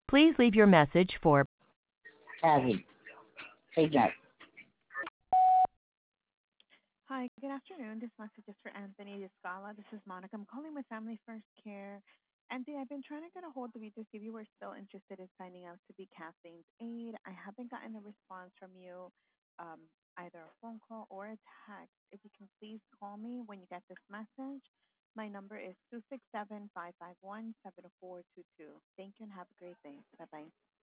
Please leave your message for Abby. Hey, Jack. Hi, good afternoon. This message is for Anthony Discala. This is Monica. I'm calling with Family First Care. Anthony, I've been trying to get a hold of you to see if you were still interested in signing up to be Kathleen's aide. I haven't gotten a response from you, either a phone call or a text. If you can please call me when you get this message. My number is 267-551-7422. Thank you and have a great day. Bye-bye.